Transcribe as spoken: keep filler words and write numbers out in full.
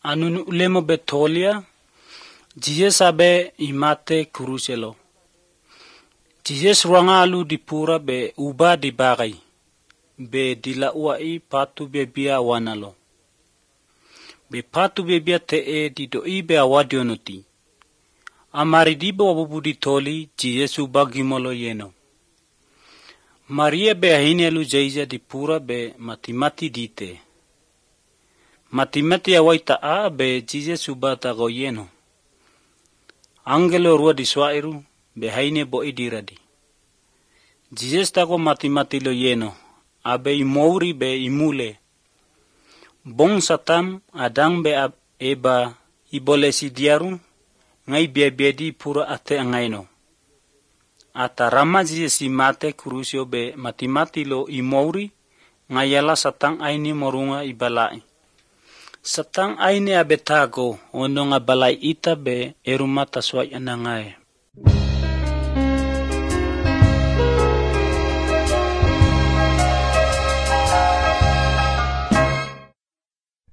Anunu ulemo betolia, Jesus abe imate kuruselo. Jesus ruanga alu dipura be uba di bagay. Be dila uai patu bebia wanalo. Be patu bebia te e di doi be awadionuti. Amari dibo wabubudi toli Jesus ubagimolo yeno. Maria be ahinelu jaija dipura be matimati dite. Matimati awaita a be Jesus ubata goyeno. Angelo rua diswairu be haine bo idiradi. Jesus tako matimati lo yeno. Abe imouri be imule. Bong satam adang be ab eba ibolesi diaru. Ngai biabiadi pura ate angaino. Ata rama Jesus imate kurusio be matimati lo imouri. Ngayala satang aini morunga ibalai. Satang aini abetago ono nga balai ita be erumata sway anangae.